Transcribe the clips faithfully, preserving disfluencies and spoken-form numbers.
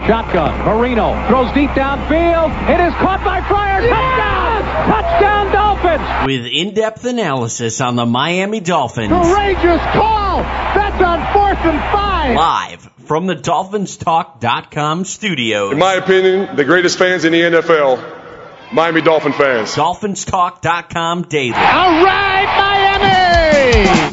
Shotgun. Marino throws deep downfield. It is caught by Fryer. Touchdown! Touchdown Dolphins! With in-depth analysis on the Miami Dolphins. Courageous call! That's on fourth and five! Live from the Dolphins Talk dot com studios. In my opinion, the greatest fans in the N F L, Miami Dolphin fans. Dolphins Talk dot com daily. All right, Miami!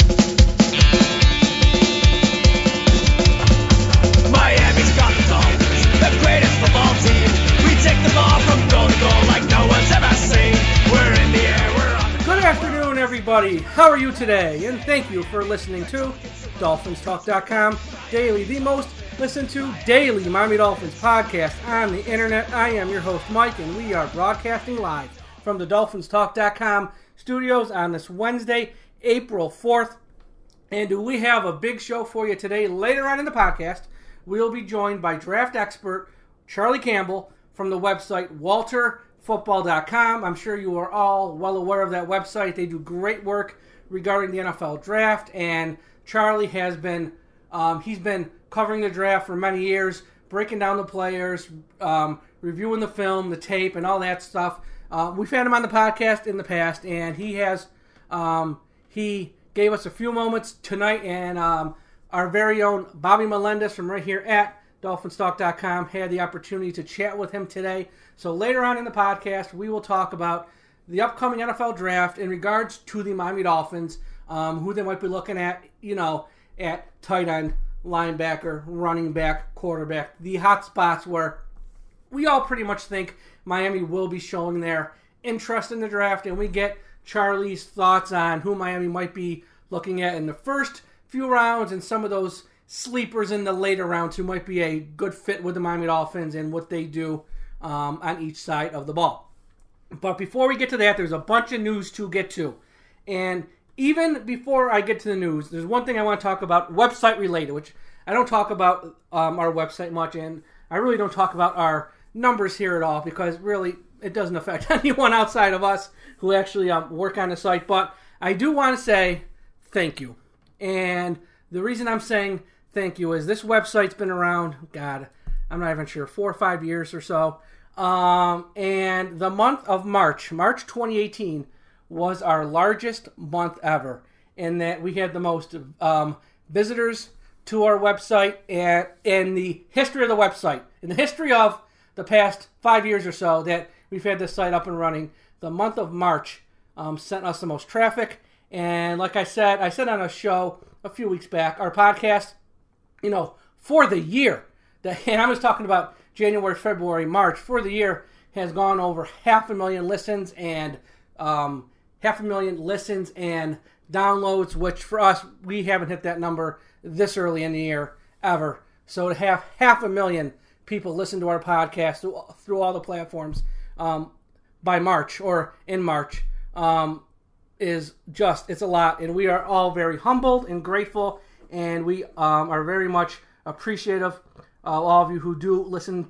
Miami's got the Dolphins, the greatest football team. We take the ball from goal to goal like no one's ever seen. We're in the air, we're on the... Good afternoon, everybody. How are you today? And thank you for listening to Dolphins Talk dot com daily, the most listened to daily Miami Dolphins podcast on the internet. I am your host, Mike, and we are broadcasting live from the Dolphins Talk dot com studios on this Wednesday, April fourth. And we have a big show for you today. Later on in the podcast, we'll be joined by draft expert Charlie Campbell from the website Walter Football dot com. I'm sure you are all well aware of that website. They do great work regarding the N F L draft, and Charlie has been, um, he's been covering the draft for many years, breaking down the players, um, reviewing the film, the tape, and all that stuff. Uh, we've had him on the podcast in the past, and he has, um, he gave us a few moments tonight, and um, our very own Bobby Melendez from right here at Dolphins Talk dot com had the opportunity to chat with him today. So later on in the podcast, we will talk about the upcoming N F L draft in regards to the Miami Dolphins, um, who they might be looking at, you know, at tight end, linebacker, running back, quarterback, the hot spots where we all pretty much think Miami will be showing their interest in the draft, and we get Charlie's thoughts on who Miami might be looking at in the first few rounds and some of those sleepers in the later rounds who might be a good fit with the Miami Dolphins and what they do um, on each side of the ball. But before we get to that, there's a bunch of news to get to. And even before I get to the news, there's one thing I want to talk about, website related, which I don't talk about um, our website much, and I really don't talk about our numbers here at all because really it doesn't affect anyone outside of us who actually um, work on the site. But I do want to say thank you. And the reason I'm saying thank you is this website's been around, God, I'm not even sure, four or five years or so. Um, and the month of March, March twenty eighteen, was our largest month ever, in that we had the most um, visitors to our website and in the history of the website. In the history of the past five years or so that we've had this site up and running, the month of March um, sent us the most traffic. And like I said, I said on a show a few weeks back, our podcast, you know, for the year, that, and I was talking about January, February, March, for the year has gone over half a million listens and um, half a million listens and downloads, which for us, we haven't hit that number this early in the year ever. So to have half a million people listen to our podcast through, through all the platforms um, by March or in March um, is just, it's a lot. And we are all very humbled and grateful, and we um, are very much appreciative of all of you who do listen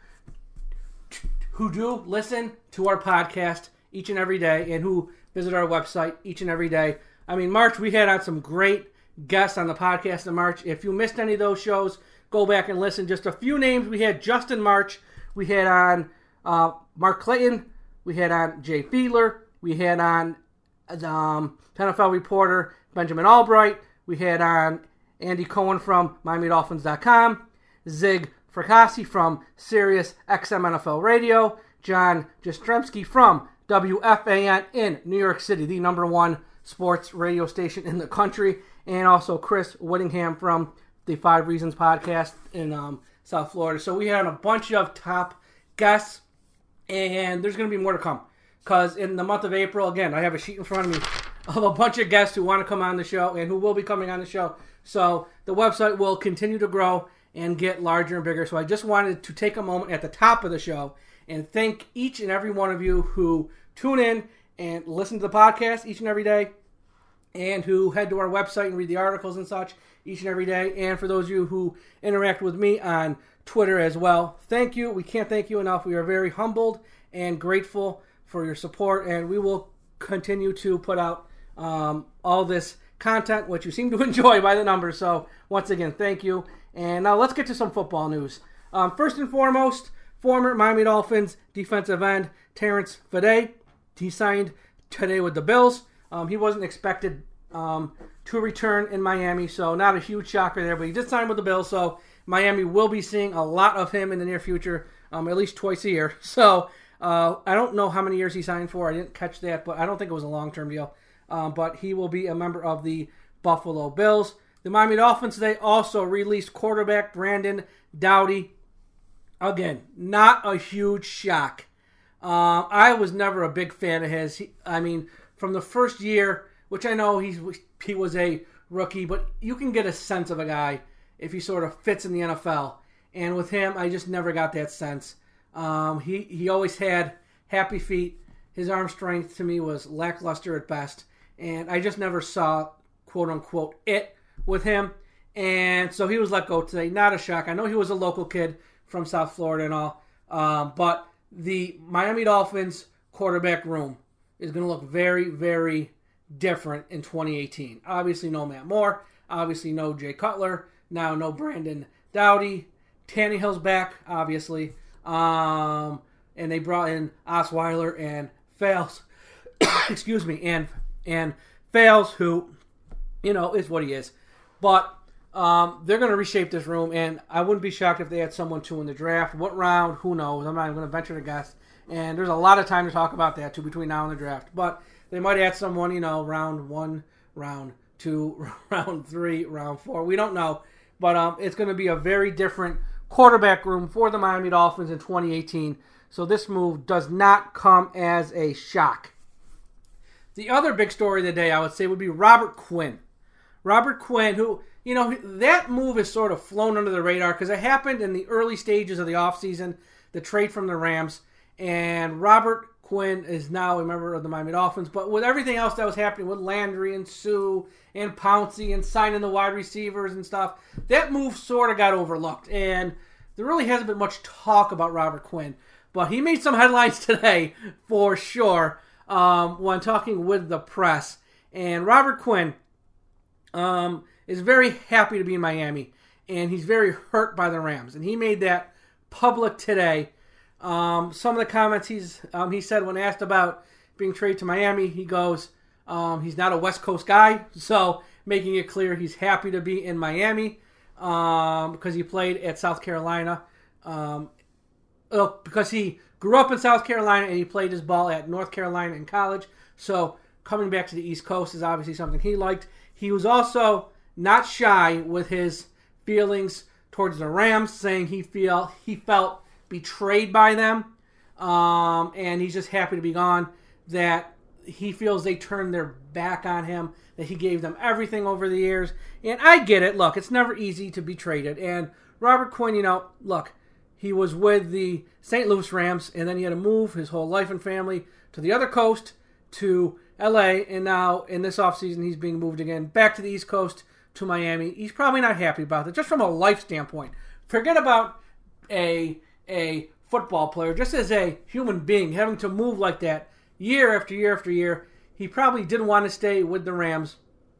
to, who do listen to our podcast each and every day and who visit our website each and every day. I mean, March, we had on some great guests on the podcast in March. If you missed any of those shows, go back and listen. Just a few names we had just in March. We had on uh, Mark Clayton. We had on Jay Fiedler. We had on um, N F L reporter Benjamin Albright. We had on Andy Cohen from Miami Dolphins dot com. Zig Fracassi from Sirius X M N F L Radio. John Jastrzemski from W F A N in New York City, the number one sports radio station in the country. And also Chris Whittingham from the Five Reasons podcast in um, South Florida. So we had a bunch of top guests, and there's going to be more to come. Because in the month of April, again, I have a sheet in front of me of a bunch of guests who want to come on the show and who will be coming on the show. So the website will continue to grow and get larger and bigger. So I just wanted to take a moment at the top of the show and thank each and every one of you who tune in and listen to the podcast each and every day, and who head to our website and read the articles and such each and every day. And for those of you who interact with me on Twitter as well, thank you. We can't thank you enough. We are very humbled and grateful for your support, and we will continue to put out um, all this content, which you seem to enjoy by the numbers. So once again, thank you. And now let's get to some football news. um, first and foremost, former Miami Dolphins defensive end Terrence Fede. He signed today with the Bills. Um, he wasn't expected um, to return in Miami, so not a huge shocker there, but he did sign with the Bills, so Miami will be seeing a lot of him in the near future, um, at least twice a year. So uh, I don't know how many years he signed for. I didn't catch that, but I don't think it was a long-term deal. Um, but he will be a member of the Buffalo Bills. The Miami Dolphins today also released quarterback Brandon Doughty. Again, not a huge shock. Uh, I was never a big fan of his. He, I mean, from the first year, which I know he's, he was a rookie, but you can get a sense of a guy if he sort of fits in the N F L. And with him, I just never got that sense. Um, he, he always had happy feet. His arm strength to me was lackluster at best. And I just never saw, quote-unquote, it with him. And so he was let go today. Not a shock. I know he was a local kid from South Florida and all. Um, but the Miami Dolphins quarterback room is going to look very, very different in twenty eighteen. Obviously, no Matt Moore. Obviously, no Jay Cutler. Now, no Brandon Doughty. Tannehill's back, obviously. Um, and they brought in Osweiler and Fales. Excuse me. And, and Fales, who, you know, is what he is. But um, they're going to reshape this room, and I wouldn't be shocked if they had someone two in the draft. What round? Who knows? I'm not even going to venture to guess. And there's a lot of time to talk about that, too, between now and the draft. But they might add someone, you know, round one, round two, round three, round four. We don't know. But um, it's going to be a very different quarterback room for the Miami Dolphins in twenty eighteen. So this move does not come as a shock. The other big story of the day, I would say, would be Robert Quinn. Robert Quinn, who, you know, that move is sort of flown under the radar because it happened in the early stages of the offseason, the trade from the Rams. And Robert Quinn is now a member of the Miami Dolphins. But with everything else that was happening with Landry and Sue and Pouncey and signing the wide receivers and stuff, that move sort of got overlooked. And there really hasn't been much talk about Robert Quinn. But he made some headlines today for sure um, when talking with the press. And Robert Quinn um, is very happy to be in Miami. And he's very hurt by the Rams. And he made that public today. Um, some of the comments he's um, he said when asked about being traded to Miami, he goes, um, he's not a West Coast guy, so making it clear he's happy to be in Miami um, because he played at South Carolina. Um, because he grew up in South Carolina and he played his ball at North Carolina in college, so coming back to the East Coast is obviously something he liked. He was also not shy with his feelings towards the Rams, saying he feel he felt betrayed by them, um, and he's just happy to be gone, that he feels they turned their back on him, that he gave them everything over the years. And I get it. Look, it's never easy to be traded. And Robert Quinn, you know, look, he was with the Saint Louis Rams, and then he had to move his whole life and family to the other coast, to L A, and now in this offseason he's being moved again back to the East Coast, to Miami. He's probably not happy about it, just from a life standpoint. Forget about a... a football player, just as a human being, having to move like that year after year after year. He probably didn't want to stay with the Rams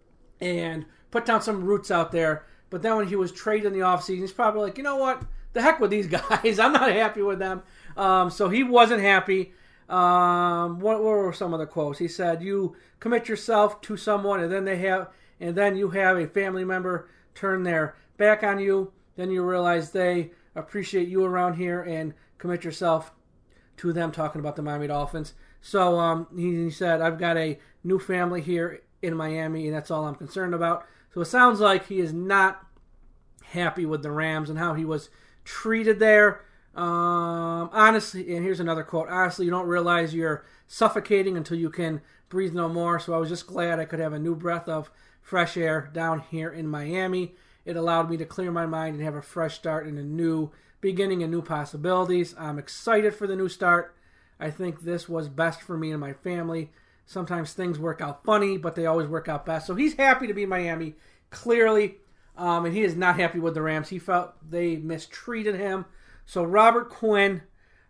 and put down some roots out there. But then when he was traded in the offseason, he's probably like, you know what? The heck with these guys. I'm not happy with them. Um, so he wasn't happy. Um, what, what were some of the quotes? He said, you commit yourself to someone and then they have, and then you have a family member turn their back on you. Then you realize they appreciate you around here and commit yourself to them, talking about the Miami Dolphins. So um, he, he said, I've got a new family here in Miami, and that's all I'm concerned about. So it sounds like he is not happy with the Rams and how he was treated there. Um, honestly, and here's another quote, honestly, you don't realize you're suffocating until you can breathe no more. So I was just glad I could have a new breath of fresh air down here in Miami. It allowed me to clear my mind and have a fresh start and a new beginning and new possibilities. I'm excited for the new start. I think this was best for me and my family. Sometimes things work out funny, but they always work out best. So he's happy to be in Miami, clearly, um, and he is not happy with the Rams. He felt they mistreated him. So Robert Quinn,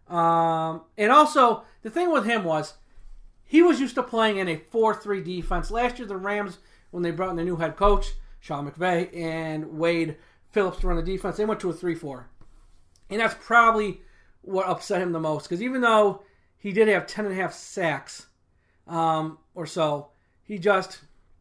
um, and also the thing with him was he was used to playing in a four three defense. Last year, the Rams, when they brought in their new head coach, Sean McVay, and Wade Phillips to run the defense, they went to a three four. And that's probably what upset him the most. Because even though he did have ten and a half sacks um, or so, he just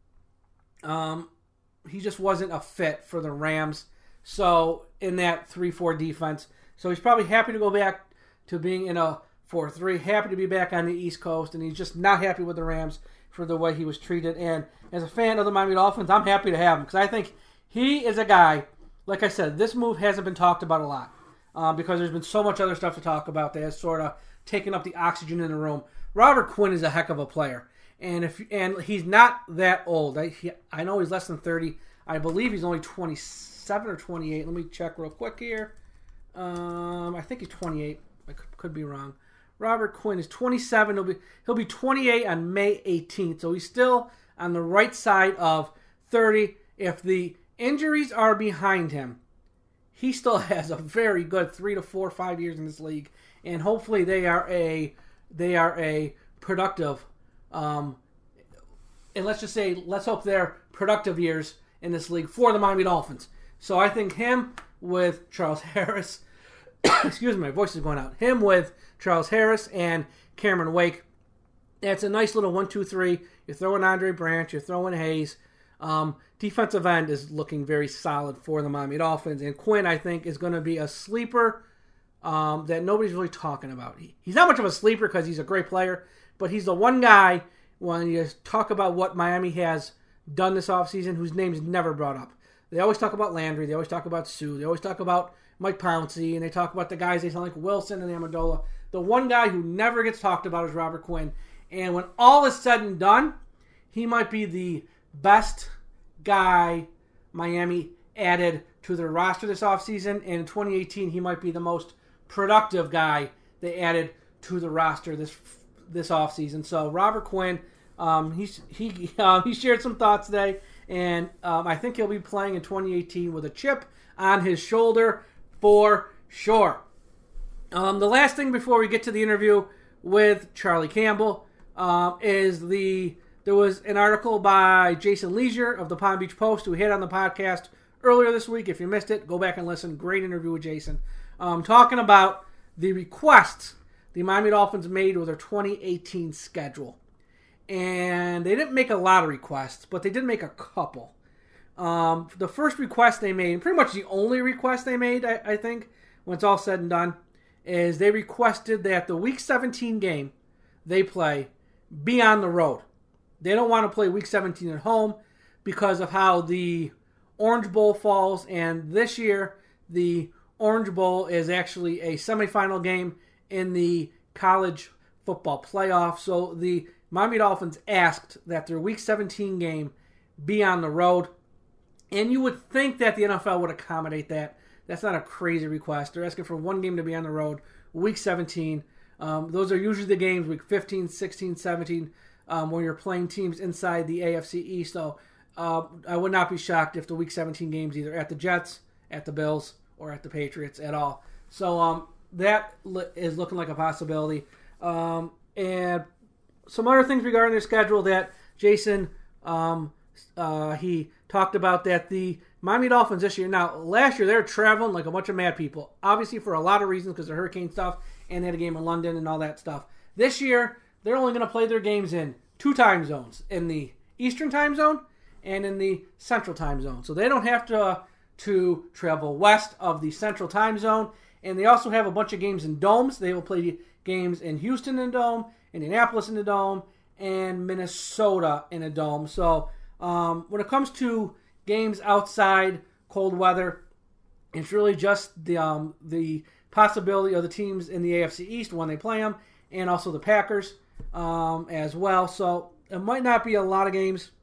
um, he just wasn't a fit for the Rams. So in that three four defense. So he's probably happy to go back to being in a four three, happy to be back on the East Coast, and he's just not happy with the Rams for the way he was treated. And as a fan of the Miami Dolphins, I'm happy to have him because I think he is a guy, like I said, this move hasn't been talked about a lot uh, because there's been so much other stuff to talk about that has sort of taken up the oxygen in the room. Robert Quinn is a heck of a player, and if and he's not that old. I, he, I know he's less than thirty. I believe he's only twenty-seven or twenty-eight. Let me check real quick here. Um, I think he's twenty-eight. I could, could be wrong. Robert Quinn is twenty-seven. He'll be he'll be twenty-eight on May eighteenth. So he's still on the right side of thirty. If the injuries are behind him, he still has a very good three to four, five years in this league, and hopefully they are a they are a productive. Um, and let's just say, let's hope they're productive years in this league for the Miami Dolphins. So I think him with Charles Harris, excuse me, my voice is going out. Him with Charles Harris and Cameron Wake. That's a nice little one, two, three. You're throwing Andre Branch, you're throwing Hayes. Um, defensive end is looking very solid for the Miami Dolphins. And Quinn, I think, is going to be a sleeper um, that nobody's really talking about. He, he's not much of a sleeper because he's a great player, but he's the one guy, when you talk about what Miami has done this offseason, whose name's never brought up. They always talk about Landry. They always talk about Sue. They always talk about Mike Pouncey. And they talk about the guys they sound like Wilson and Amendola. The one guy who never gets talked about is Robert Quinn. And when all is said and done, he might be the best guy Miami added to their roster this offseason. And in twenty eighteen, he might be the most productive guy they added to the roster this this offseason. So Robert Quinn, um, he's, he uh, he shared some thoughts today. And um, I think he'll be playing in twenty eighteen with a chip on his shoulder for sure. Um, the last thing before we get to the interview with Charlie Campbell um, is the there was an article by Jason Leisure of the Palm Beach Post who hit on the podcast earlier this week. If you missed it, go back and listen. Great interview with Jason. Um, talking about the requests the Miami Dolphins made with their twenty eighteen schedule. And they didn't make a lot of requests, but they did make a couple. Um, the first request they made, pretty much the only request they made, I, I think, when it's all said and done, is they requested that the Week seventeen game they play be on the road. They don't want to play Week seventeen at home because of how the Orange Bowl falls. And this year, the Orange Bowl is actually a semifinal game in the college football playoff. So the Miami Dolphins asked that their Week seventeen game be on the road. And you would think that the N F L would accommodate that. That's not a crazy request. They're asking for one game to be on the road, Week seventeen. Um, those are usually the games, Week fifteen, sixteen, seventeen, um, when you're playing teams inside the A F C East. So uh, I would not be shocked if the Week seventeen game's either at the Jets, at the Bills, or at the Patriots at all. So um, that is looking like a possibility. Um, and some other things regarding their schedule that Jason, um, uh, he talked about that the Miami Dolphins this year. Now, last year they were traveling like a bunch of mad people, obviously for a lot of reasons because of hurricane stuff, and they had a game in London and all that stuff. This year, they're only going to play their games in two time zones, in the Eastern time zone and in the Central time zone. So they don't have to, uh, to travel west of the Central time zone. And they also have a bunch of games in domes. They will play games in Houston in a dome, Indianapolis in a dome, and Minnesota in a dome. So um, when it comes to games outside cold weather, it's really just the um, the possibility of the teams in the A F C East when they play them, and also the Packers um, as well. So it might not be a lot of games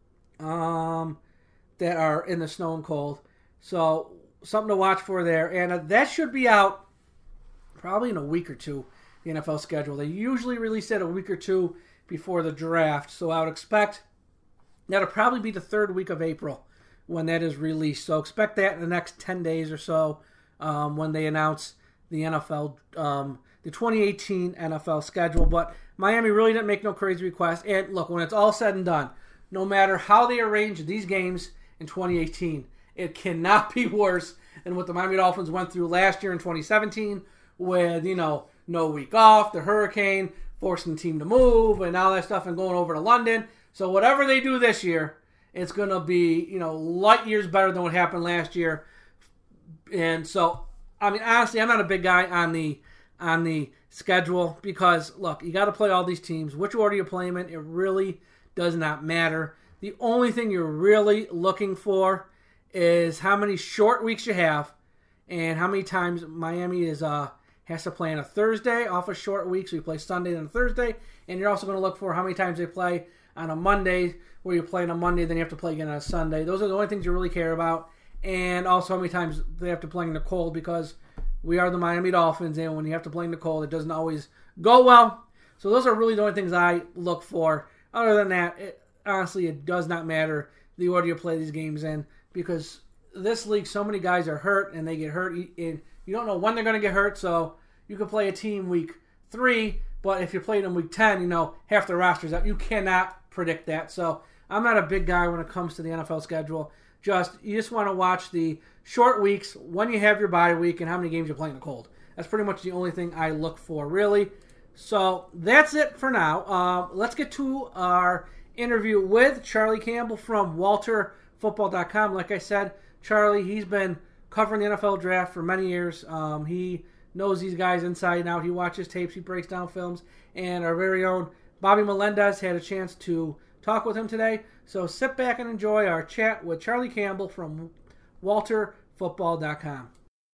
um, that are in the snow and cold. So something to watch for there. And uh, that should be out probably in a week or two, the N F L schedule. They usually release it a week or two before the draft. So I would expect that'll probably be the third week of April when that is released. So expect that in the next ten days or so um, when they announce the N F L, um, the twenty eighteen N F L schedule. But Miami really didn't make no crazy requests. And look, when it's all said and done, no matter how they arrange these games in twenty eighteen, it cannot be worse and what the Miami Dolphins went through last year in twenty seventeen with, you know, no week off, the hurricane, forcing the team to move, and all that stuff, and going over to London. So whatever they do this year, it's going to be, you know, light years better than what happened last year. And so, I mean, honestly, I'm not a big guy on the on the schedule because, look, you got to play all these teams. Which order you play them in, it really does not matter. The only thing you're really looking for is how many short weeks you have and how many times Miami is uh has to play on a Thursday off a short week, so you play Sunday and Thursday. And you're also going to look for how many times they play on a Monday, where you play on a Monday, then you have to play again on a Sunday. Those are the only things you really care about. And also how many times they have to play in the cold, because we are the Miami Dolphins, and when you have to play in the cold, it doesn't always go well. So those are really the only things I look for. Other than that, it, honestly, it does not matter the order you play these games in, because this league, so many guys are hurt, and they get hurt, and you don't know when they're going to get hurt. So you could play a team week three, but if you played them week ten, you know, half the roster's out. You cannot predict that. So I'm not a big guy when it comes to the N F L schedule. Just you just want to watch the short weeks, when you have your bye week, and how many games you play in the cold. That's pretty much the only thing I look for, really. So that's it for now. Uh, let's get to our interview with Charlie Campbell from Walter Football dot com. Like I said, Charlie, he's been covering the N F L draft for many years. Um, he knows these guys inside and out. He watches tapes. He breaks down films. And our very own Bobby Melendez had a chance to talk with him today. So sit back and enjoy our chat with Charlie Campbell from Walter Football dot com.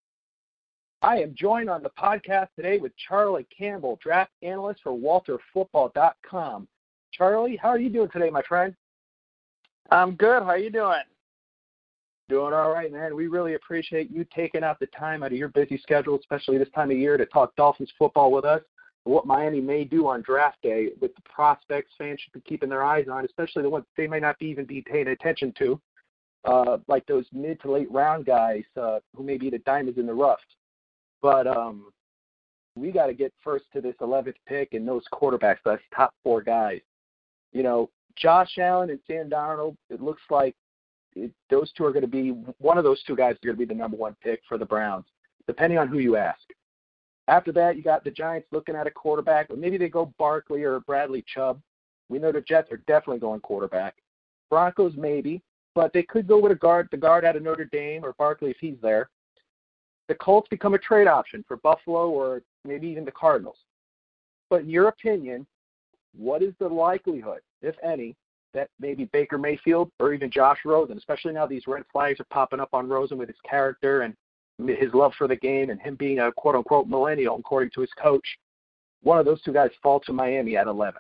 I am joined on the podcast today with Charlie Campbell, draft analyst for Walter Football dot com. Charlie, how are you doing today, my friend? I'm good. How are you doing? Doing all right, man. We really appreciate you taking out the time out of your busy schedule, especially this time of year, to talk Dolphins football with us, and what Miami may do on draft day with the prospects fans should be keeping their eyes on, especially the ones they may not be even be paying attention to, uh, like those mid to late round guys uh, who may be the diamonds in the rough. But um, we got to get first to this eleventh pick and those quarterbacks, those top four guys. You know, Josh Allen and Sam Darnold, it looks like it, those two are going to be, one of those two guys is going to be the number one pick for the Browns, depending on who you ask. After that, you got the Giants looking at a quarterback, or maybe they go Barkley or Bradley Chubb. We know the Jets are definitely going quarterback. Broncos maybe, but they could go with a guard, the guard out of Notre Dame, or Barkley if he's there. The Colts become a trade option for Buffalo or maybe even the Cardinals. But in your opinion, what is the likelihood, if any, that maybe Baker Mayfield or even Josh Rosen, especially now these red flags are popping up on Rosen with his character and his love for the game and him being a quote-unquote millennial, according to his coach, one of those two guys fall to Miami at eleven?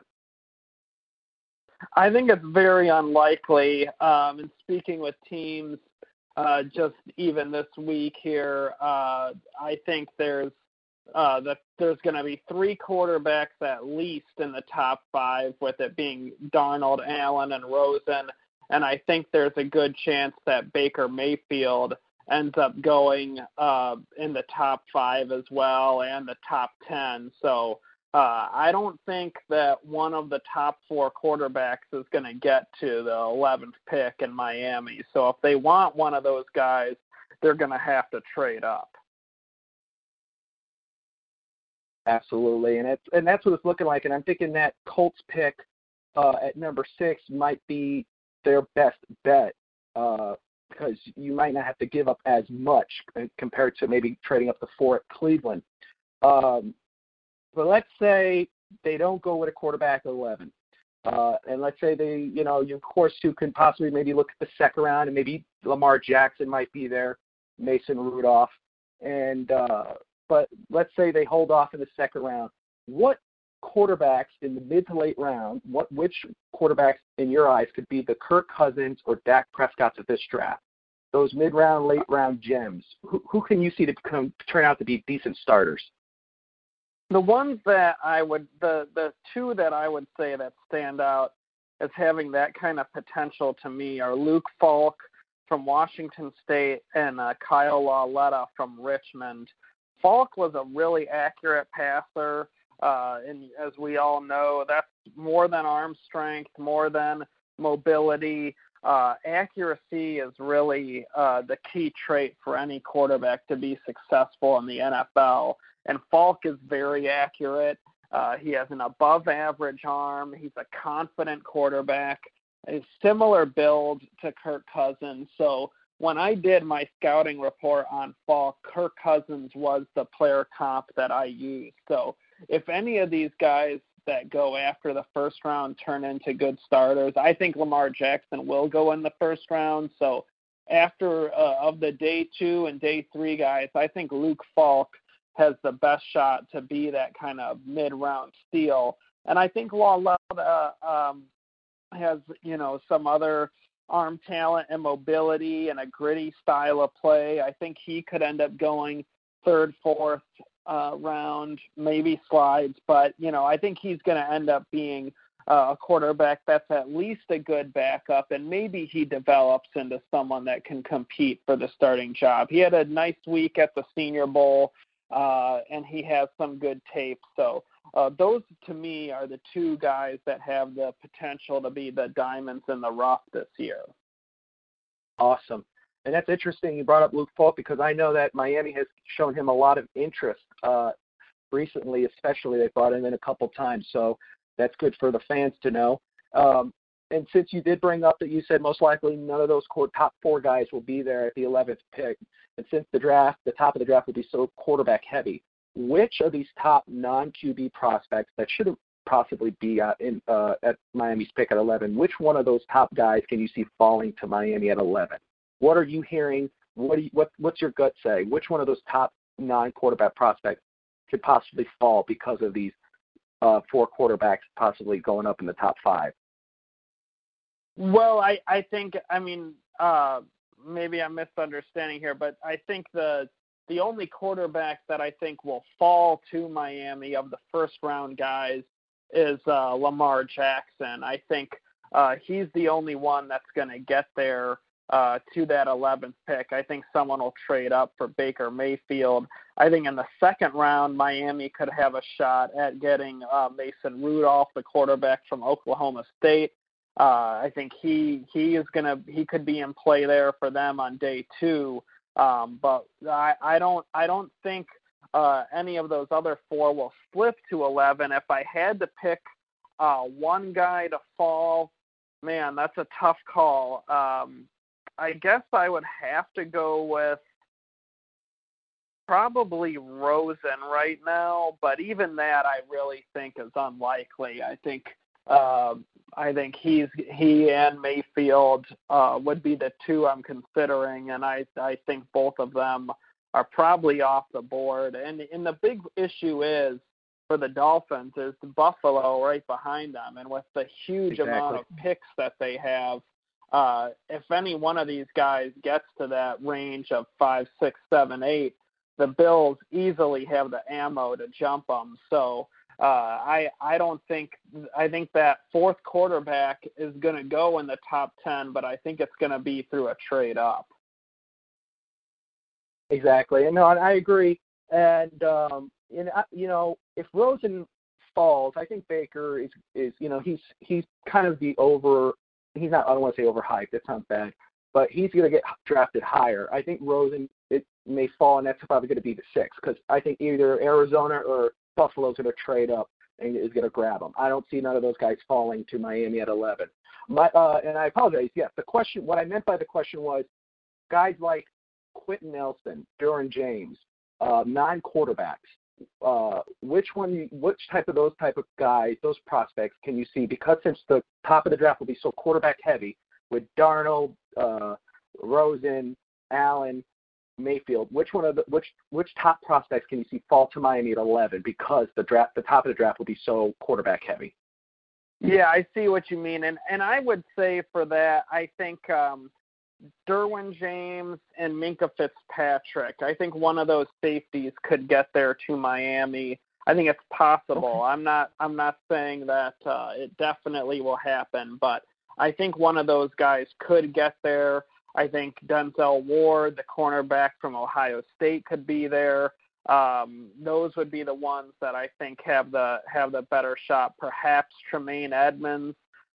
I think it's very unlikely. Um, and speaking with teams uh, just even this week here, uh, I think there's uh, that there's going to be three quarterbacks at least in the top five, with it being Darnold, Allen, and Rosen. And I think there's a good chance that Baker Mayfield ends up going uh, in the top five as well, and the top ten. So uh, I don't think that one of the top four quarterbacks is going to get to the eleventh pick in Miami. So if they want one of those guys, they're going to have to trade up. Absolutely, and it's, and that's what it's looking like. And I'm thinking that Colts pick uh, at number six might be their best bet, uh, because you might not have to give up as much compared to maybe trading up to four at Cleveland. Um, but let's say they don't go with a quarterback at eleven, uh, and let's say they, you know, you of course you can possibly maybe look at the second round, and maybe Lamar Jackson might be there, Mason Rudolph, and uh, but let's say they hold off in the second round. What quarterbacks in the mid to late round, what which quarterbacks in your eyes could be the Kirk Cousins or Dak Prescotts of this draft? Those mid-round, late-round gems. Who, who can you see to become, turn out to be decent starters? The ones that I would, the the two that I would say that stand out as having that kind of potential to me are Luke Falk from Washington State and uh, Kyle Lauletta from Richmond. Falk was a really accurate passer, uh, and as we all know, that's more than arm strength, more than mobility. uh, accuracy is really uh, the key trait for any quarterback to be successful in the N F L. And Falk is very accurate. Uh, he has an above-average arm. He's a confident quarterback. A similar build to Kirk Cousins. So when I did my scouting report on Falk, Kirk Cousins was the player comp that I used. So if any of these guys that go after the first round turn into good starters, I think Lamar Jackson will go in the first round. So after uh, of the day two and day three guys, I think Luke Falk has the best shot to be that kind of mid-round steal. And I think Law Love uh, um, has, you know, some other arm talent and mobility and a gritty style of play. I think he could end up going third, fourth uh, round, maybe slides. But, you know, I think he's going to end up being uh, a quarterback that's at least a good backup, and maybe he develops into someone that can compete for the starting job. He had a nice week at the Senior Bowl, uh, and he has some good tape. So uh, those, to me, are the two guys that have the potential to be the diamonds in the rough this year. Awesome. And that's interesting you brought up Luke Falk, because I know that Miami has shown him a lot of interest uh, recently, especially. They brought him in a couple times, so that's good for the fans to know. Um, and since you did bring up that you said most likely none of those top four guys will be there at the eleventh pick, and since the draft, the top of the draft will be so quarterback heavy, which of these top non-Q B prospects that should possibly be uh, in, uh, at Miami's pick at eleven, which one of those top guys can you see falling to Miami at eleven? What are you hearing? What do you, what, what's your gut say? Which one of those top nine quarterback prospects could possibly fall because of these uh, four quarterbacks possibly going up in the top five? Well, I, I think, I mean, uh, maybe I'm misunderstanding here, but I think the the only quarterback that I think will fall to Miami of the first round guys is uh, Lamar Jackson. I think uh, he's the only one that's going to get there uh, to that eleventh pick. I think someone will trade up for Baker Mayfield. I think in the second round, Miami could have a shot at getting uh, Mason Rudolph, the quarterback from Oklahoma State. Uh, I think he he is gonna he could be in play there for them on day two. Um, but I, I don't I don't think uh, any of those other four will slip to eleven. If I had to pick uh, one guy to fall, man, that's a tough call. Um, I guess I would have to go with probably Rosen right now, but even that I really think is unlikely. I think uh, I think he's he and Mayfield uh, would be the two I'm considering, and I I think both of them are probably off the board. And and the big issue is for the Dolphins is Buffalo right behind them, and with the huge Exactly. amount of picks that they have, uh, if any one of these guys gets to that range of five, six, seven, eight, the Bills easily have the ammo to jump them. So. Uh, I I don't think I think that fourth quarterback is going to go in the top ten, but I think it's going to be through a trade up. Exactly, and no, and I agree. And um, and you know, if Rosen falls, I think Baker is is you know he's he's kind of the over. He's not. I don't want to say overhyped. That sounds bad, but he's going to get drafted higher. I think Rosen it may fall, and that's probably going to be the sixth, because I think either Arizona or Buffalo's going to trade up and is going to grab them. I don't see none of those guys falling to Miami at eleven. My, uh, and I apologize. Yes, the question, what I meant by the question was guys like Quentin Nelson, Derwin James, uh, non-quarterbacks. Uh, which one, which type of those type of guys, those prospects can you see? Because since the top of the draft will be so quarterback heavy with Darnold, uh, Rosen, Allen, Mayfield, which one of the which which top prospects can you see fall to Miami at eleven, because the draft the top of the draft will be so quarterback heavy? Yeah, I see what you mean, and and I would say for that, I think um, Derwin James and Minkah Fitzpatrick. I think one of those safeties could get there to Miami. I think it's possible. Okay. I'm not I'm not saying that uh, it definitely will happen, but I think one of those guys could get there. I think Denzel Ward, the cornerback from Ohio State, could be there. Um, those would be the ones that I think have the have the better shot. Perhaps Tremaine Edmonds,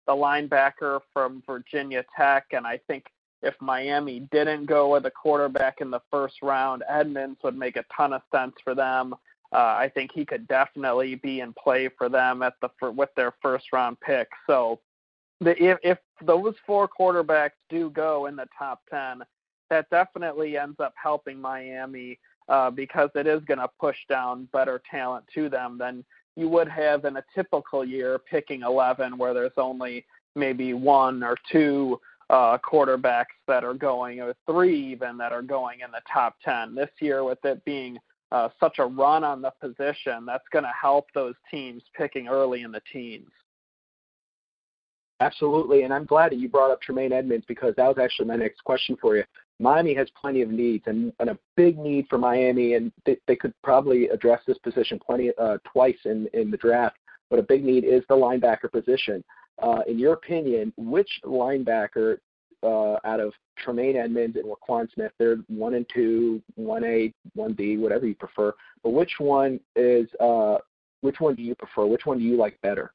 the linebacker from Virginia Tech, and I think if Miami didn't go with a quarterback in the first round, Edmonds would make a ton of sense for them. Uh, I think he could definitely be in play for them at the for, with their first round pick. So the, if, if those four quarterbacks do go in the top ten, that definitely ends up helping Miami uh, because it is going to push down better talent to them than you would have in a typical year picking eleven, where there's only maybe one or two uh, quarterbacks that are going, or three even that are going in the top ten. This year, with it being uh, such a run on the position, that's going to help those teams picking early in the teens. Absolutely, and I'm glad that you brought up Tremaine Edmonds, because that was actually my next question for you. Miami has plenty of needs, and, and a big need for Miami, and they, they could probably address this position plenty uh, twice in, in the draft, but a big need is the linebacker position. Uh, in your opinion, which linebacker uh, out of Tremaine Edmonds and Roquan Smith, they're one and two, one A, one B, whatever you prefer, but which one is uh, which one do you prefer? Which one do you like better?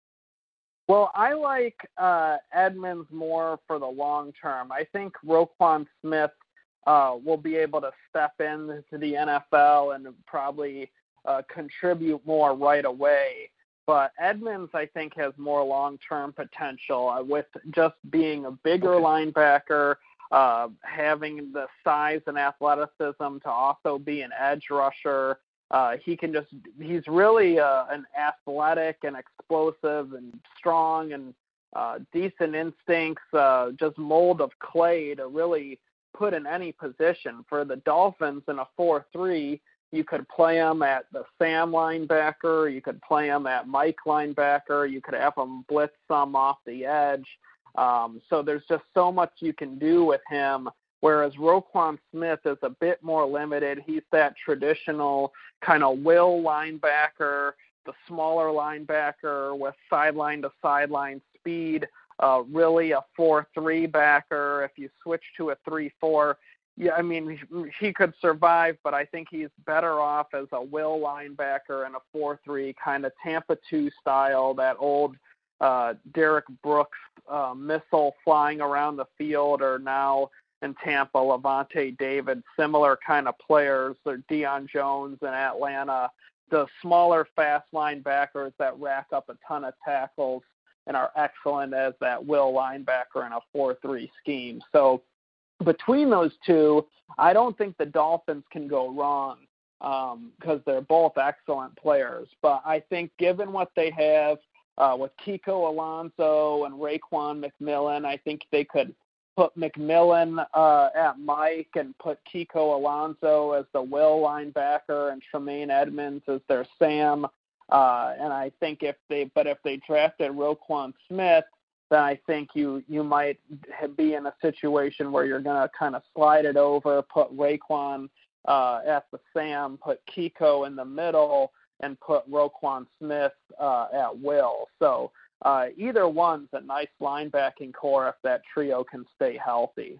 Well, I like uh, Edmonds more for the long term. I think Roquan Smith uh, will be able to step into the N F L and probably uh, contribute more right away. But Edmonds, I think, has more long-term potential uh, with just being a bigger linebacker, uh, having the size and athleticism to also be an edge rusher. Uh, he can just, he's really uh, an athletic and explosive and strong and uh, decent instincts, uh, just mold of clay to really put in any position. For the Dolphins in a four three, you could play him at the Sam linebacker, you could play him at Mike linebacker, you could have him blitz some off the edge. Um, so there's just so much you can do with him, whereas Roquan Smith is a bit more limited. He's that traditional kind of will linebacker, the smaller linebacker with sideline-to-sideline speed, uh, really a four three backer. If you switch to a three four, yeah, I mean, he could survive, but I think he's better off as a will linebacker in a four three kind of Tampa two style, that old uh, Derek Brooks uh, missile flying around the field, or now in Tampa, Levante David, similar kind of players, or Deion Jones in Atlanta, the smaller, fast linebackers that rack up a ton of tackles and are excellent as that will linebacker in a four three scheme. So between those two, I don't think the Dolphins can go wrong because um, they're both excellent players. But I think given what they have uh, with Kiko Alonso and Raekwon McMillan, I think they could put McMillan uh, at Mike and put Kiko Alonso as the will linebacker and Tremaine Edmonds as their Sam. Uh, and I think if they, but if they drafted Roquan Smith, then I think you, you might be in a situation where you're going to kind of slide it over, put Raekwon uh, at the Sam, put Kiko in the middle, and put Roquan Smith uh, at will. So uh, either one's a nice linebacking core if that trio can stay healthy.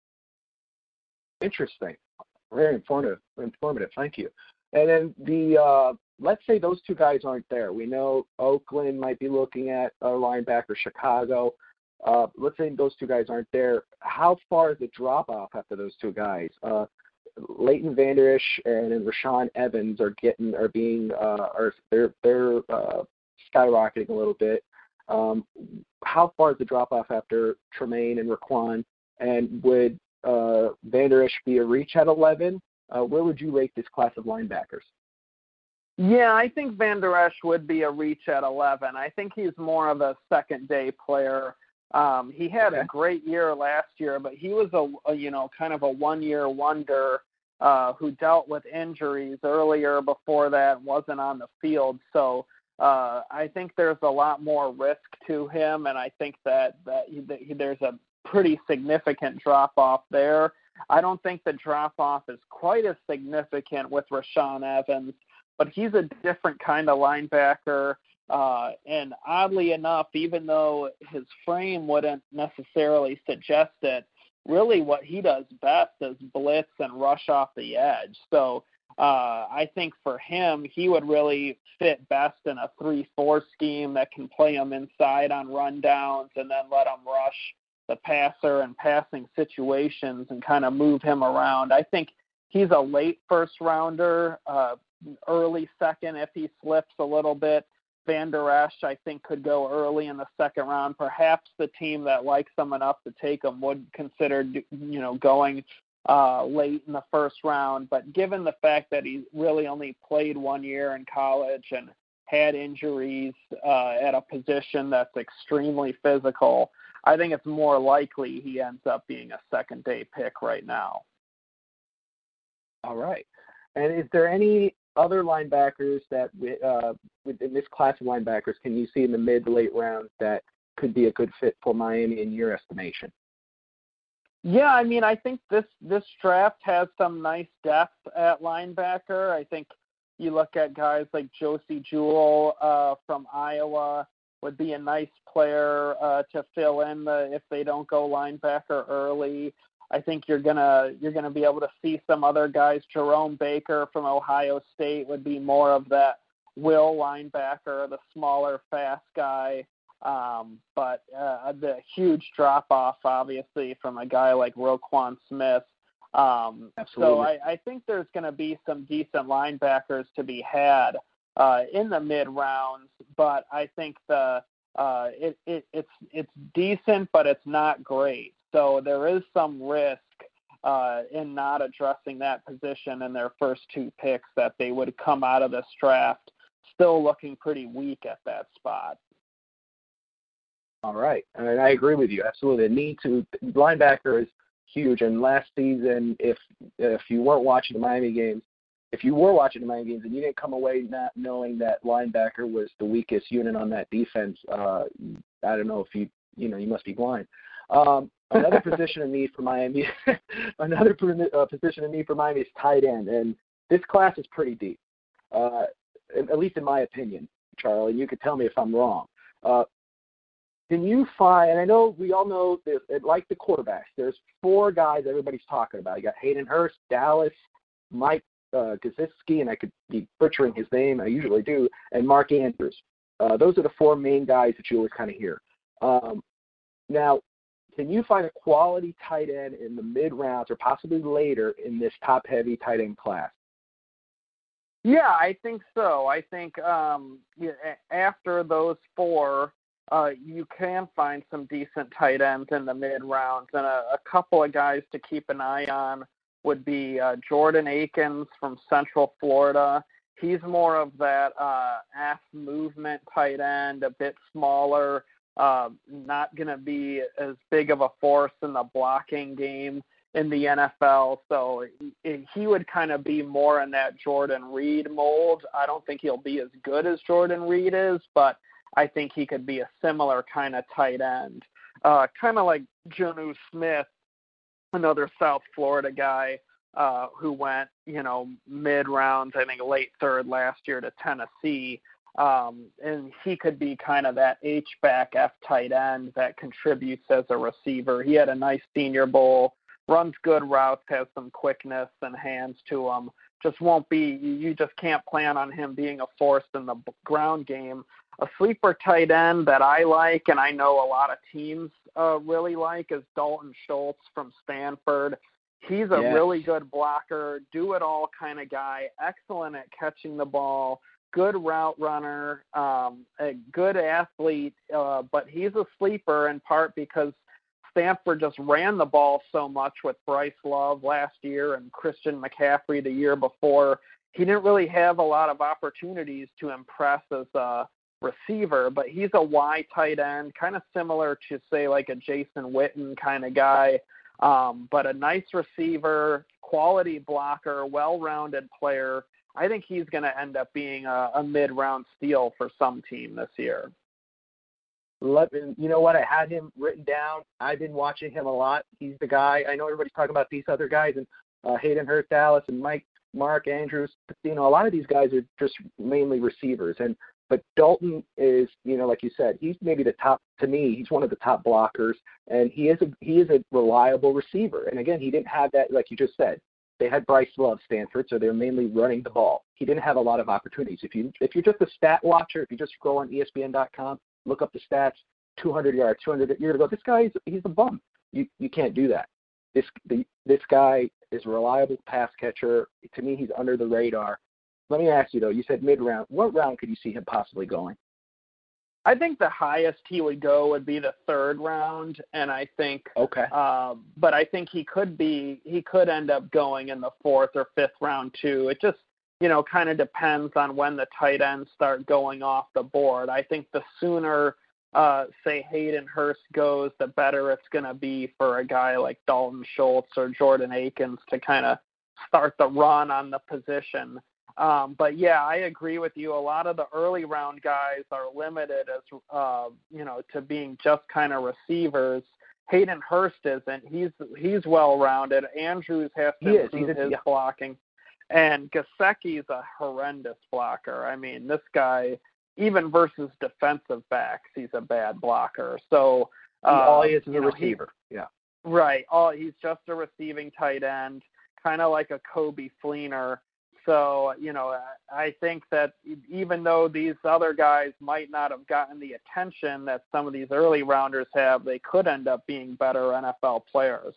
Interesting. Very informative. Informative. Thank you. And then the uh, let's say those two guys aren't there. We know Oakland might be looking at a linebacker, Chicago. Uh, let's say those two guys aren't there. How far is the drop-off after those two guys? Uh, Leighton Vander Esch and Rashaan Evans are getting are being uh, are they're they're uh, skyrocketing a little bit. Um, how far is the drop-off after Tremaine and Raquan? And would uh, Vander Esch be a reach at eleven? Uh, where would you rate this class of linebackers? Yeah, I think Vander Esch would be a reach at eleven. I think he's more of a second-day player. Um, he had okay. a great year last year, but he was a, a you know kind of a one-year wonder uh, who dealt with injuries earlier before that, wasn't on the field. So uh, I think there's a lot more risk to him, and I think that that, he, that he, there's a pretty significant drop-off there. I don't think the drop-off is quite as significant with Rashaan Evans, but he's a different kind of linebacker. Uh, and oddly enough, even though his frame wouldn't necessarily suggest it, really what he does best is blitz and rush off the edge. So Uh, I think for him, he would really fit best in a three four scheme that can play him inside on rundowns and then let him rush the passer and passing situations and kind of move him around. I think he's a late first rounder, uh, early second if he slips a little bit. Van Der Esch, I think, could go early in the second round. Perhaps the team that likes him enough to take him would consider, you know, going uh, late in the first round. But given the fact that he really only played one year in college and had injuries uh, at a position that's extremely physical, I think it's more likely he ends up being a second-day pick right now. All right. And is there any other linebackers that uh, within this class of linebackers can you see in the mid to late rounds that could be a good fit for Miami in your estimation? Yeah, I mean, I think this this draft has some nice depth at linebacker. I think you look at guys like Josie Jewell uh, from Iowa would be a nice player uh, to fill in the if they don't go linebacker early. I think you're gonna you're gonna be able to see some other guys. Jerome Baker from Ohio State would be more of that will linebacker, the smaller, fast guy. Um, but uh, the huge drop off, obviously, from a guy like Roquan Smith. Um, so I, I think there's going to be some decent linebackers to be had uh, in the mid rounds. But I think the uh, it, it it's it's decent, but it's not great. So there is some risk uh, in not addressing that position in their first two picks that they would come out of this draft still looking pretty weak at that spot. All right. I mean, I agree with you. Absolutely. The need to linebacker is huge. And last season, if if you weren't watching the Miami games, if you were watching the Miami games and you didn't come away not knowing that linebacker was the weakest unit on that defense, uh, I don't know if you, you know, you must be blind. Um, another position of need for Miami, another uh, position of need for Miami is tight end, and this class is pretty deep, uh, at least in my opinion, Charlie. And you could tell me if I'm wrong. Uh, can you find? And I know we all know that, like the quarterbacks, there's four guys everybody's talking about. You got Hayden Hurst, Dallas, Mike uh, Gesicki, and I could be butchering his name. I usually do, and Mark Andrews. Uh, those are the four main guys that you always kind of hear. Um, now. Can you find a quality tight end in the mid-rounds or possibly later in this top-heavy tight end class? Yeah, I think so. I think um, after those four, uh, you can find some decent tight ends in the mid-rounds. And a, a couple of guys to keep an eye on would be uh, Jordan Akins from Central Florida. He's more of that uh, F movement tight end, a bit smaller. Uh, not going to be as big of a force in the blocking game in the N F L. So he, he would kind of be more in that Jordan Reed mold. I don't think he'll be as good as Jordan Reed is, but I think he could be a similar kind of tight end. Uh, kind of like Jonnu Smith, another South Florida guy uh, who went, you know, mid-rounds, I think late third last year to Tennessee. Um, and he could be kind of that H-back F tight end that contributes as a receiver. He had a nice Senior Bowl, runs good routes, has some quickness and hands to him. Just won't be, you just can't plan on him being a force in the ground game. A sleeper tight end that I like, and I know a lot of teams uh, really like, is Dalton Schultz from Stanford. He's a yes. really good blocker, do-it-all kind of guy, excellent at catching the ball, good route runner, um, a good athlete, uh, but he's a sleeper in part because Stanford just ran the ball so much with Bryce Love last year and Christian McCaffrey the year before. He didn't really have a lot of opportunities to impress as a receiver, but he's a Y tight end, kind of similar to, say, like a Jason Witten kind of guy, um, but a nice receiver, quality blocker, well-rounded player. I think he's going to end up being a, a mid-round steal for some team this year. Let me, you know what? I had him written down. I've been watching him a lot. He's the guy. I know everybody's talking about these other guys, and uh, Hayden Hurst, Dallas, and Mike, Mark Andrews. You know, a lot of these guys are just mainly receivers. And but Dalton is, you know, like you said, he's maybe the top. To me, he's one of the top blockers, and he is a he is a reliable receiver. And again, he didn't have that, like you just said. they had Bryce Love, Stanford, so they're mainly running the ball. He didn't have a lot of opportunities. If you if you're just a stat watcher, if you just scroll on E S P N dot com, look up the stats, two hundred yards, two hundred, you're gonna go, this guy is he's a bum. You you can't do that. This the, this guy is a reliable pass catcher. To me, he's under the radar. Let me ask you though. You said mid round. What round could you see him possibly going? I think the highest he would go would be the third round, and I think okay. Uh, but I think he could be he could end up going in the fourth or fifth round too. It just you know kind of depends on when the tight ends start going off the board. I think the sooner uh, say Hayden Hurst goes, the better it's going to be for a guy like Dalton Schultz or Jordan Akins to kind of start the run on the position. Um, but, yeah, I agree with you. A lot of the early round guys are limited as, uh, you know, to being just kind of receivers. Hayden Hurst isn't. He's he's well-rounded. Andrews has to he improve is. his yeah. blocking. And Gesicki's a horrendous blocker. I mean, this guy, even versus defensive backs, he's a bad blocker. So uh, all he is is a know, receiver. He, yeah. Right. All he's just a receiving tight end, kind of like a Kobe Fleener. So, you know, I think that even though these other guys might not have gotten the attention that some of these early rounders have, they could end up being better N F L players.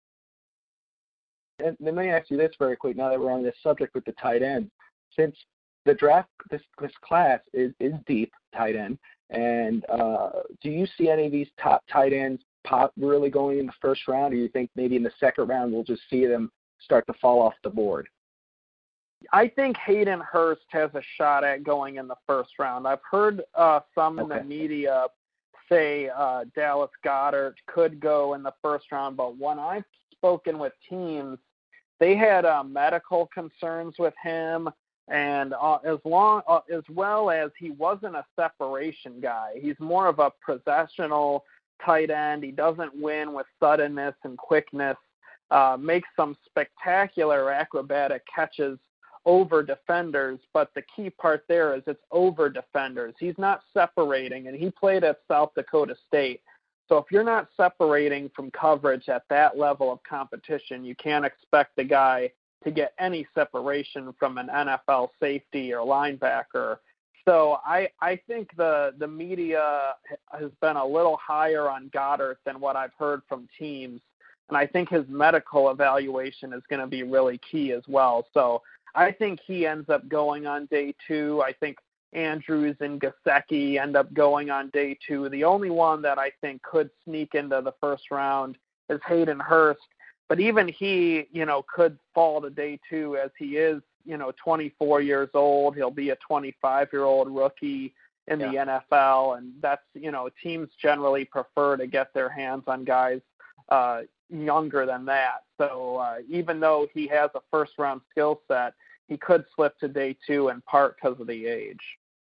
And let me ask you this very quick, now that we're on this subject with the tight end. Since the draft, this, this class is, is deep, tight end, and uh, do you see any of these top tight ends pop really going in the first round, or do you think maybe in the second round we'll just see them start to fall off the board? I think Hayden Hurst has a shot at going in the first round. I've heard uh, some in okay. the media say uh, Dallas Goedert could go in the first round, but when I've spoken with teams, they had uh, medical concerns with him, and uh, as long uh, as well as he wasn't a separation guy. He's more of a possessional tight end. He doesn't win with suddenness and quickness. Uh, makes some spectacular acrobatic catches over defenders, but the key part there is it's over defenders. He's not separating, and he played at South Dakota State. So if you're not separating from coverage at that level of competition, you can't expect the guy to get any separation from an N F L safety or linebacker. So I, I think the, the media has been a little higher on Goddard than what I've heard from teams, and I think his medical evaluation is going to be really key as well. So I think he ends up going on day two. I think Andrews and Gesicki end up going on day two. The only one that I think could sneak into the first round is Hayden Hurst. But even he, you know, could fall to day two as he is, you know, twenty-four years old. He'll be a twenty-five-year-old rookie in the yeah. N F L. And that's, you know, teams generally prefer to get their hands on guys uh, younger than that. So uh, even though he has a first-round skill set, he could slip to day two in part because of the age.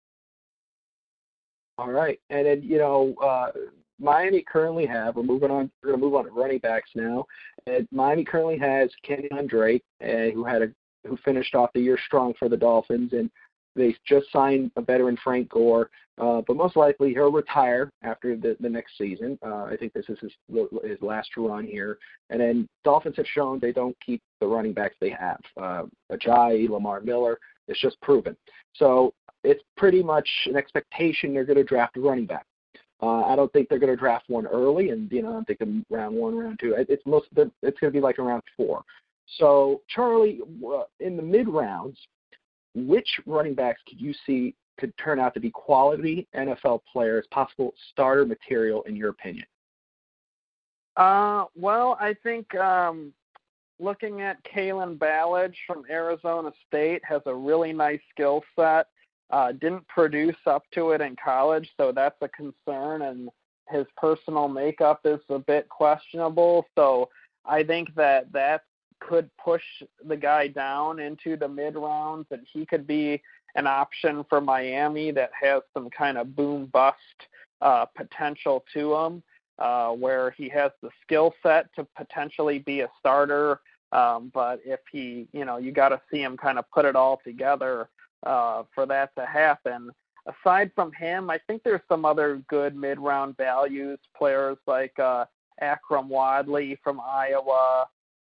All right. And then, you know, uh, Miami currently have, we're moving on, we're going to move on to running backs now. And Miami currently has Kenyon Drake, uh, who had a, who finished off the year strong for the Dolphins, and they just signed a veteran, Frank Gore, uh, but most likely he'll retire after the, the next season. Uh, I think this is his, his last run here. And then Dolphins have shown they don't keep the running backs they have. Uh, Ajayi, Lamar Miller, it's just proven. So it's pretty much an expectation they're going to draft a running back. Uh, I don't think they're going to draft one early, and you know I'm thinking round one, round two. It's most it's going to be like around four. So Charlie, uh, in the mid rounds, which running backs could you see could turn out to be quality N F L players, possible starter material in your opinion? Uh, well, I think um, looking at Kalen Ballage from Arizona State has a really nice skill set. Uh, didn't produce up to it in college, so that's a concern, and his personal makeup is a bit questionable. So I think that that could push the guy down into the mid-rounds, and he could be an option for Miami that has some kind of boom-bust uh, potential to him, uh, where he has the skill set to potentially be a starter, um, but if he, you know, you got to see him kind of put it all together uh, for that to happen. Aside from him, I think there's some other good mid-round values, players like uh, Akram Wadley from Iowa,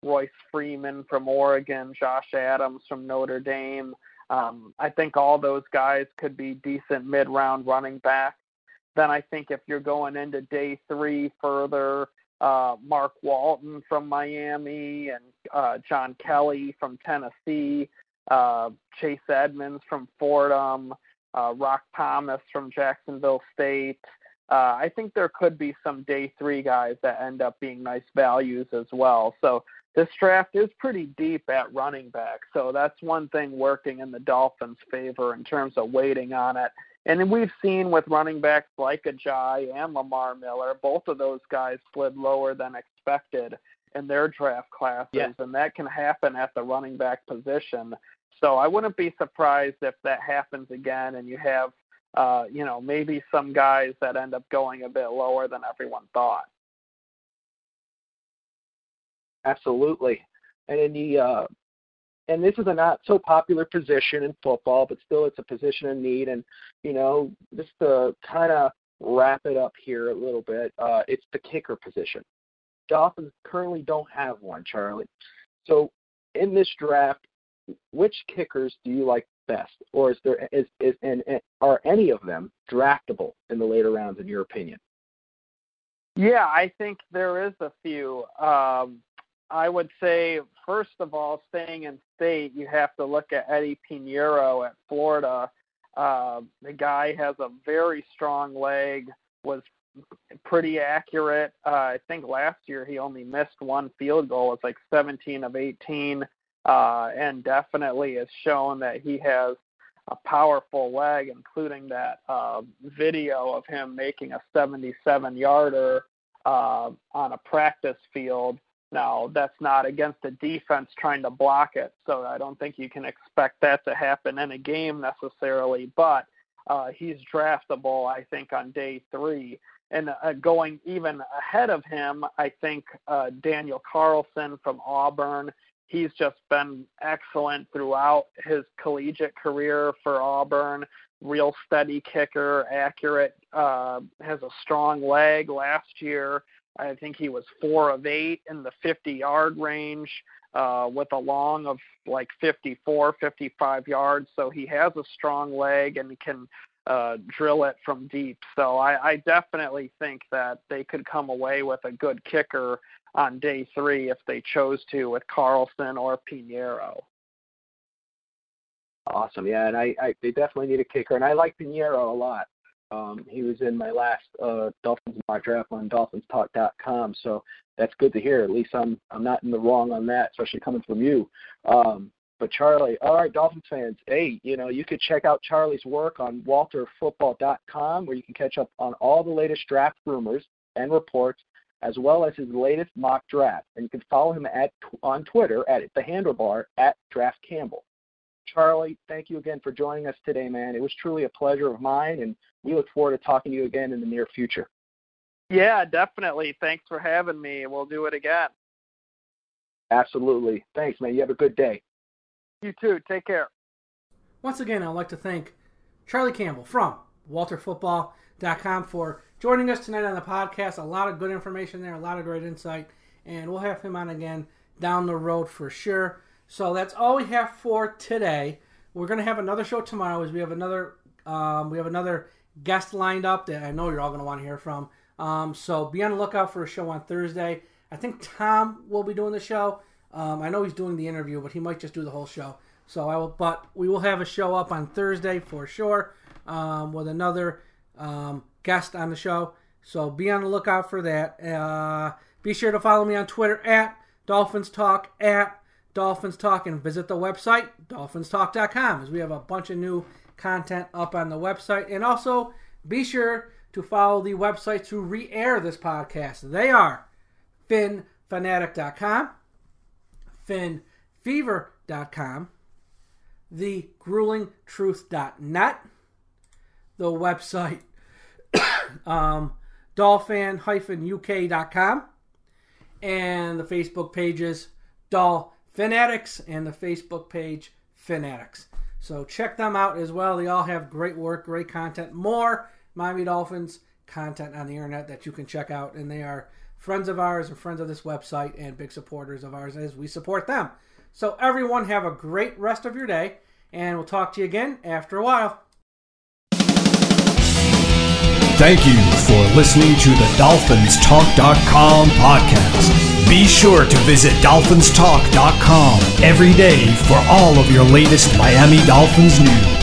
Royce Freeman from Oregon, Josh Adams from Notre Dame. Um, I think all those guys could be decent mid-round running backs. Then I think if you're going into day three further, uh, Mark Walton from Miami and uh, John Kelly from Tennessee, uh, Chase Edmonds from Fordham, uh, Rock Thomas from Jacksonville State. Uh, I think there could be some day three guys that end up being nice values as well. So this draft is pretty deep at running back. So that's one thing working in the Dolphins' favor in terms of waiting on it. And we've seen with running backs like Ajayi and Lamar Miller, both of those guys slid lower than expected in their draft classes, yeah. and that can happen at the running back position. So I wouldn't be surprised if that happens again and you have, uh, you know, maybe some guys that end up going a bit lower than everyone thought. Absolutely. And in the uh, and this is a not so popular position in football, but still it's a position in need. And, you know, just to kind of wrap it up here a little bit, uh, it's the kicker position. Dolphins currently don't have one, Charlie. So in this draft, which kickers do you like best? Or is there is, is and, and are any of them draftable in the later rounds, in your opinion? Yeah, I think there is a few. Um, I would say, first of all, staying in state, you have to look at Eddie Pinheiro at Florida. Uh, the guy has a very strong leg, was pretty accurate. Uh, I think last year he only missed one field goal. It's like seventeen of eighteen, uh, and definitely has shown that he has a powerful leg, including that uh, video of him making a seventy-seven-yarder uh, on a practice field. Now, that's not against a defense trying to block it, so I don't think you can expect that to happen in a game necessarily, but uh, he's draftable, I think, on day three. And uh, going even ahead of him, I think uh, Daniel Carlson from Auburn, he's just been excellent throughout his collegiate career for Auburn, real steady kicker, accurate, uh, has a strong leg. Last year, I think he was four of eight in the fifty-yard range uh, with a long of like fifty-four, fifty-five yards. So he has a strong leg and can uh, drill it from deep. So I, I definitely think that they could come away with a good kicker on day three if they chose to with Carlson or Pinheiro. Awesome, yeah, and I, I they definitely need a kicker, and I like Pinheiro a lot. Um, he was in my last uh, Dolphins mock draft on Dolphins Talk dot com, so that's good to hear. At least I'm I'm not in the wrong on that, especially coming from you. Um, but Charlie, all right, Dolphins fans, hey, you know, you could check out Charlie's work on Walter Football dot com, where you can catch up on all the latest draft rumors and reports, as well as his latest mock draft. And you can follow him at on Twitter at the handlebar at Draft Campbell. Charlie, thank you again for joining us today, man. It was truly a pleasure of mine, and we look forward to talking to you again in the near future. Yeah, definitely. Thanks for having me. We'll do it again. Absolutely. Thanks, man. You have a good day. You too. Take care. Once again, I'd like to thank Charlie Campbell from Walter Football dot com for joining us tonight on the podcast. A lot of good information there, a lot of great insight, and we'll have him on again down the road for sure. So that's all we have for today. We're going to have another show tomorrow as we have another um, we have another guest lined up that I know you're all going to want to hear from. Um, so be on the lookout for a show on Thursday. I think Tom will be doing the show. Um, I know he's doing the interview, but he might just do the whole show. So I will, but we will have a show up on Thursday for sure um, with another um, guest on the show. So be on the lookout for that. Uh, be sure to follow me on Twitter at Dolphins Talk at Dolphins Talk, and visit the website Dolphins Talk dot com, as we have a bunch of new content up on the website. And also be sure to follow the website to re-air this podcast. They are Fin Fanatic dot com, Fin Fever dot com, The Grueling Truth dot net, the website um, Dolphin U K dot com, and the Facebook pages Doll Fanatics and the Facebook page Fanatics. So check them out as well. They all have great work, great content, more Miami Dolphins content on the internet that you can check out, and they are friends of ours and friends of this website and big supporters of ours as we support them. So everyone have a great rest of your day, and we'll talk to you again after a while. Thank you for listening to the Dolphins Talk dot com podcast. Be sure to visit Dolphins Talk dot com every day for all of your latest Miami Dolphins news.